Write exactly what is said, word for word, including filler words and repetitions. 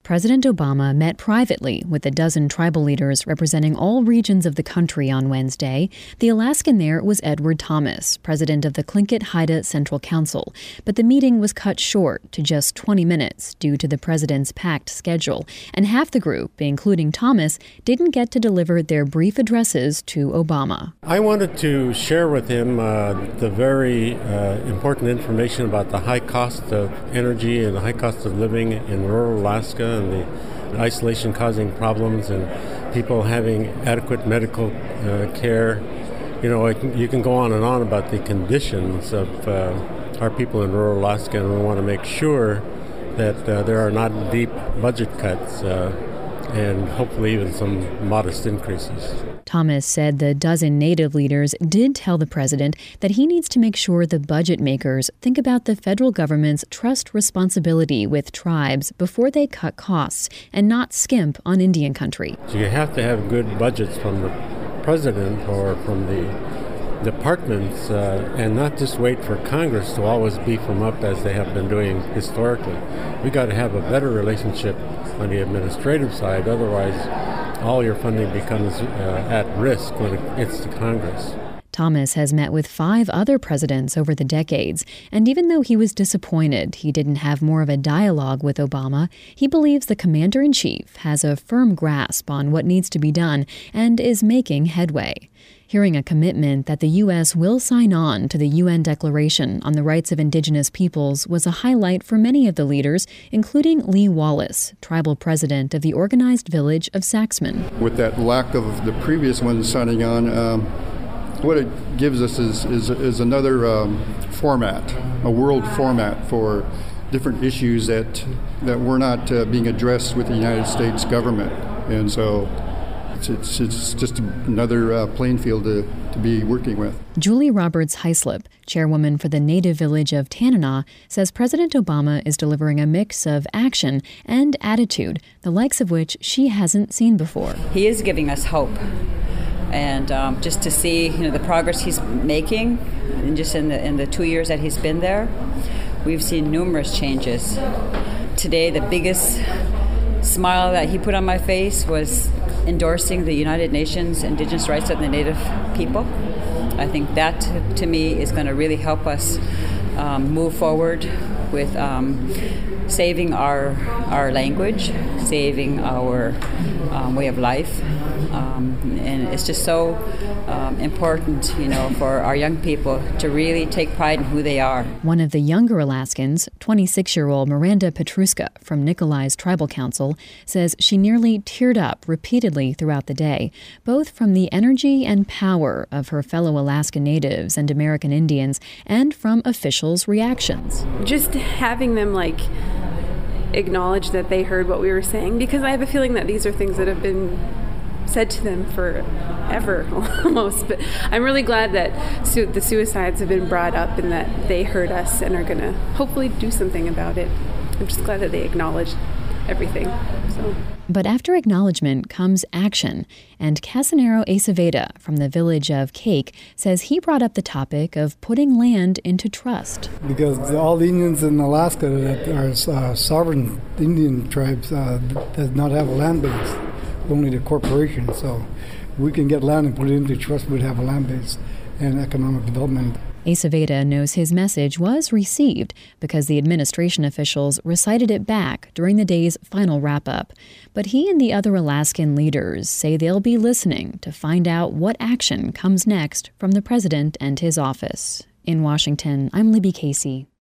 President Obama met privately with a dozen tribal leaders representing all regions of the country on Wednesday. The Alaskan there was Edward Thomas, president of the Tlingit-Haida Central Council. But the meeting was cut short to just twenty minutes due to the president's packed schedule. And half the group, including Thomas, didn't get to deliver their brief addresses to Obama. I wanted to share with him uh, the very uh, important information about the high cost of energy and the high cost of living in rural Alaska, and the isolation causing problems and people having adequate medical uh, care. You know, you can go on and on about the conditions of uh, our people in rural Alaska, and we want to make sure that uh, there are not deep budget cuts uh, and hopefully even some modest increases. Thomas said the dozen Native leaders did tell the president that he needs to make sure the budget makers think about the federal government's trust responsibility with tribes before they cut costs and not skimp on Indian country. So you have to have good budgets from the president or from the departments uh, and not just wait for Congress to always beef them up as they have been doing historically. We got to have a better relationship on the administrative side, otherwise all your funding becomes uh, at risk when it gets to Congress. Thomas has met with five other presidents over the decades, and even though he was disappointed he didn't have more of a dialogue with Obama, he believes the commander-in-chief has a firm grasp on what needs to be done and is making headway. Hearing a commitment that the U S will sign on to the U N Declaration on the Rights of Indigenous Peoples was a highlight for many of the leaders, including Lee Wallace, tribal president of the organized village of Saxman. With that lack of the previous ones signing on, um, what it gives us is, is, is another um, format, a world format for different issues that, that were not uh, being addressed with the United States government. And so It's, it's, it's just another uh, playing field to, to be working with. Julie Roberts Heislip, chairwoman for the Native village of Tanana, says President Obama is delivering a mix of action and attitude, the likes of which she hasn't seen before. He is giving us hope. And um, just to see, you know, the progress he's making, and just in the in the two years that he's been there, we've seen numerous changes. Today, the biggest smile that he put on my face was endorsing the United Nations Indigenous Rights of the Native People. I think that, to me, is going to really help us um, move forward with um, saving our our language, saving our um, way of life. Um, and it's just so um, important, you know, for our young people to really take pride in who they are. One of the younger Alaskans, twenty-six-year-old Miranda Petruska from Nikolai's Tribal Council, says she nearly teared up repeatedly throughout the day, both from the energy and power of her fellow Alaska Natives and American Indians and from officials' reactions. Just having them, like, acknowledge that they heard what we were saying, because I have a feeling that these are things that have been said to them forever almost, but I'm really glad that su- the suicides have been brought up and that they heard us and are going to hopefully do something about it. I'm just glad that they acknowledged everything. So. But after acknowledgement comes action, and Casanero Aceveda from the village of Cake says he brought up the topic of putting land into trust. Because all the Indians in Alaska that are uh, sovereign Indian tribes uh, does not have a land base, only the corporation. So we can get land and put it into trust, we'd have a land base and economic development. Aceveda knows his message was received because the administration officials recited it back during the day's final wrap-up. But he and the other Alaskan leaders say they'll be listening to find out what action comes next from the president and his office. In Washington, I'm Libby Casey.